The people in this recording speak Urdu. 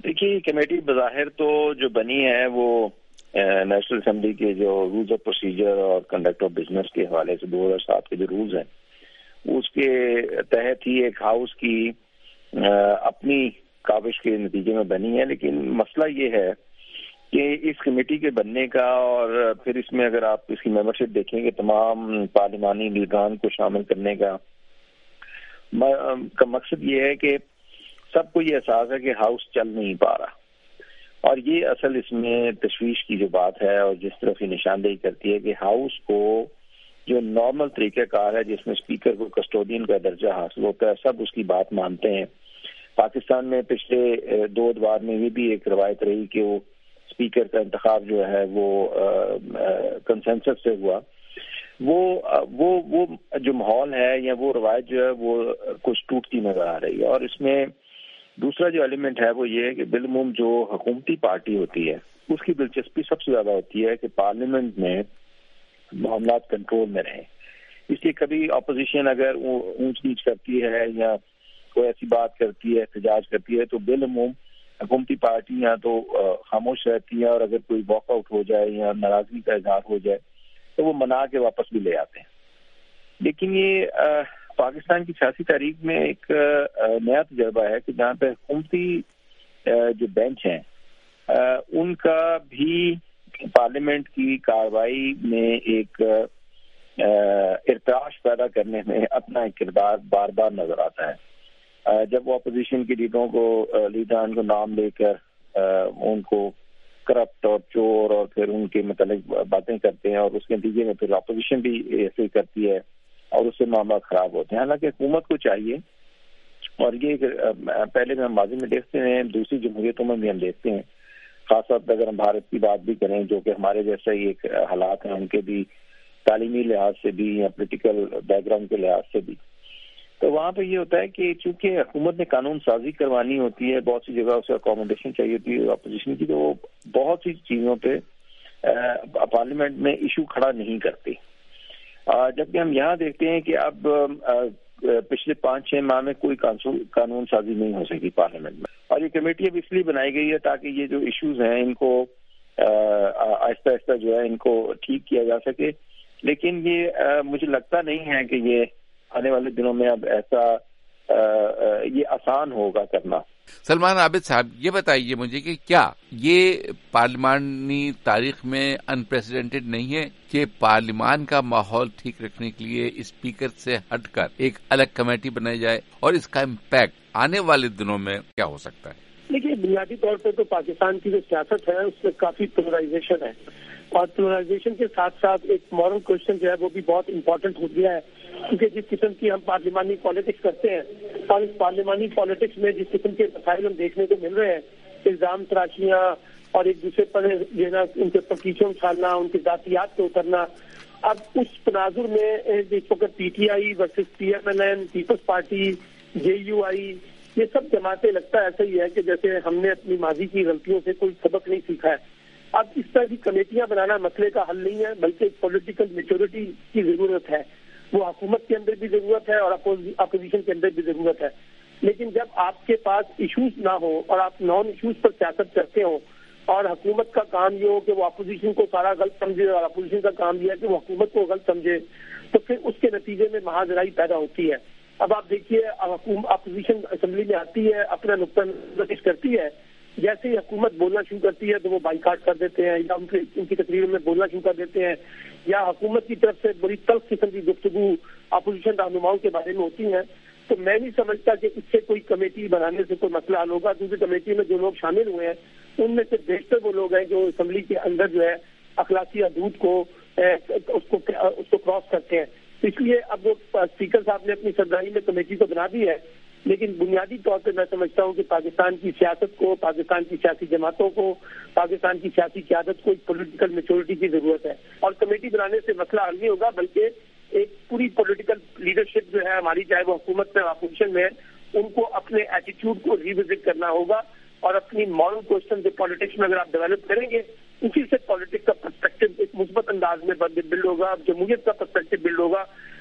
دیکھیے کمیٹی بظاہر تو جو بنی ہے وہ نیشنل اسمبلی کے جو رولز آف پروسیجر اور کنڈکٹ آف بزنس کے حوالے سے 2007 کے جو رولز ہیں اس کے تحت ہی ایک ہاؤس کی اپنی کاوش کے نتیجے میں بنی ہے. لیکن مسئلہ یہ ہے کہ اس کمیٹی کے بننے کا اور پھر اس میں اگر آپ اس کی ممبرشپ دیکھیں گے تمام پارلیمانی لیڈران کو شامل کرنے کا مقصد یہ ہے کہ سب کو یہ احساس ہے کہ ہاؤس چل نہیں پا رہا, اور یہ اصل اس میں تشویش کی جو بات ہے اور جس طرف یہ نشاندہی کرتی ہے کہ ہاؤس کو جو نارمل طریقہ کار ہے جس میں اسپیکر کو کسٹوڈین کا درجہ حاصل ہوتا ہے سب اس کی بات مانتے ہیں. پاکستان میں پچھلے 2 ادوار میں یہ بھی ایک روایت رہی کہ وہ اسپیکر کا انتخاب جو ہے وہ کنسنسس سے ہوا. وہ جو ماحول ہے یا وہ روایت جو ہے وہ کچھ ٹوٹتی نظر آ رہی ہے. اور اس میں دوسرا جو ایلیمنٹ ہے وہ یہ ہے کہ بالعموم جو حکومتی پارٹی ہوتی ہے اس کی دلچسپی سب سے زیادہ ہوتی ہے کہ پارلیمنٹ میں معاملات کنٹرول میں رہیں. اس لیے کبھی اپوزیشن اگر اونچ نیچ کرتی ہے یا کوئی ایسی بات کرتی ہے احتجاج کرتی ہے تو بالعموم حکومتی پارٹیاں تو خاموش رہتی ہیں, اور اگر کوئی واک آؤٹ ہو جائے یا ناراضگی کا اظہار ہو جائے تو وہ منا کے واپس بھی لے آتے ہیں. لیکن یہ پاکستان کی سیاسی تاریخ میں ایک نیا تجربہ ہے کہ جہاں پہ حکومتی جو بینچ ہیں ان کا بھی پارلیمنٹ کی کارروائی میں ایک ارتعاش پیدا کرنے میں اپنا ایک کردار بار بار نظر آتا ہے. جب وہ اپوزیشن کے لیڈران کو نام لے کر ان کو کرپٹ اور چور اور پھر ان کے متعلق باتیں کرتے ہیں اور اس کے نتیجے میں پھر اپوزیشن بھی ایسے کرتی ہے اور اس سے معاملات خراب ہوتے ہیں. حالانکہ حکومت کو چاہیے, اور یہ پہلے میں ہم ماضی میں دیکھتے ہیں دوسری جمہوریتوں میں بھی ہم دیکھتے ہیں, خاص طور پر اگر ہم بھارت کی بات بھی کریں جو کہ ہمارے جیسا ہی ایک حالات ہیں ان کے بھی تعلیمی لحاظ سے بھی یا پولیٹیکل بیک گراؤنڈ کے لحاظ سے بھی, تو وہاں پہ یہ ہوتا ہے کہ چونکہ حکومت نے قانون سازی کروانی ہوتی ہے بہت سی جگہ اسے اکوموڈیشن چاہیے ہوتی ہے اپوزیشن کی, تو وہ بہت سی چیزوں پہ پارلیمنٹ میں ایشو کھڑا نہیں کرتی. جبکہ ہم یہاں دیکھتے ہیں کہ اب پچھلے 5-6 ماہ میں کوئی قانون سازی نہیں ہو سکی پارلیمنٹ میں, اور یہ کمیٹی اب اس لیے بنائی گئی ہے تاکہ یہ جو ایشوز ہیں ان کو آہستہ آہستہ جو ہے ان کو ٹھیک کیا جا سکے. لیکن یہ مجھے لگتا نہیں ہے کہ یہ آنے والے دنوں میں اب ایسا یہ آسان ہوگا کرنا. سلمان عابد صاحب, یہ بتائیے مجھے کہ کیا یہ پارلیمانی تاریخ میں انپریسیڈنٹڈ نہیں ہے کہ پارلیمان کا ماحول ٹھیک رکھنے کے لیے اسپیکر سے ہٹ کر ایک الگ کمیٹی بنائی جائے, اور اس کا امپیکٹ آنے والے دنوں میں کیا ہو سکتا ہے؟ دیکھیے بنیادی طور پہ تو پاکستان کی جو سیاست ہے اس میں کافی پولرائزیشن ہے, اور پولرائزیشن کے ساتھ ساتھ ایک مورل کوشچن جو ہے وہ بھی بہت امپورٹنٹ ہو گیا ہے, کیونکہ جس قسم کی ہم پارلیمانی پالیٹکس کرتے ہیں اور اس پارلیمانی پالیٹکس میں جس قسم کے مسائل ہم دیکھنے کو مل رہے ہیں, الزام تراشیاں اور ایک دوسرے پر جو ہے نا ان کے پکیچوں اچھالنا, ان کی ذاتیات پہ اترنا, اب اس تناظر میں اس وقت P T I versus P M L N, People's Party, J U I, یہ سب جماعتیں لگتا ہے ایسا ہی ہے کہ جیسے ہم نے اپنی ماضی کی غلطیوں سے کوئی سبق نہیں سیکھا ہے. اب اس طرح کی کمیٹیاں بنانا مسئلے کا حل نہیں ہے, بلکہ پولیٹیکل میچورٹی کی ضرورت ہے. وہ حکومت کے اندر بھی ضرورت ہے اور اپوزیشن کے اندر بھی ضرورت ہے. لیکن جب آپ کے پاس ایشوز نہ ہو اور آپ نان ایشوز پر سیاست کرتے ہو, اور حکومت کا کام یہ ہو کہ وہ اپوزیشن کو سارا غلط سمجھے اور اپوزیشن کا کام یہ ہے کہ وہ حکومت کو غلط سمجھے, تو پھر اس کے نتیجے میں مہاجرائی پیدا ہوتی ہے. اب آپ دیکھیے اپوزیشن اسمبلی میں آتی ہے, اپنا نقطہ نظر پیش کرتی ہے, جیسے ہی حکومت بولنا شروع کرتی ہے تو وہ بائیکاٹ کر دیتے ہیں یا ان کی تقریروں میں بولنا شروع کر دیتے ہیں, یا حکومت کی طرف سے بڑی تلخ قسم کی گفتگو اپوزیشن رہنماؤں کے بارے میں ہوتی ہیں. تو میں نہیں سمجھتا کہ اس سے کوئی کمیٹی بنانے سے کوئی مسئلہ حل ہوگا, کیونکہ کمیٹی میں جو لوگ شامل ہوئے ہیں ان میں سے بیشتر وہ لوگ ہیں جو اسمبلی کے اندر جو ہے اخلاقی حدود کو کراس کرتے ہیں. اس لیے اب وہ اسپیکر صاحب نے اپنی صدرائی میں کمیٹی کو بنا دی ہے, لیکن بنیادی طور پہ میں سمجھتا ہوں کہ پاکستان کی سیاست کو, پاکستان کی سیاسی جماعتوں کو, پاکستان کی سیاسی قیادت کو ایک پولیٹیکل میچورٹی کی ضرورت ہے. اور کمیٹی بنانے سے مسئلہ حل نہیں ہوگا, بلکہ ایک پوری پولیٹیکل لیڈرشپ جو ہے ہماری, چاہے وہ حکومت میں اپوزیشن میں, ان کو اپنے ایٹیٹیوڈ کو ریوزٹ کرنا ہوگا, اور اپنی مورل کوشچن جو پالیٹکس میں اگر آپ ڈیولپ کریں گے اسی سے پالیٹکس کا پرسپیکٹو ایک مثبت انداز میں بلڈ ہوگا, جمہوریت کا پرسپیکٹو بلڈ ہوگا.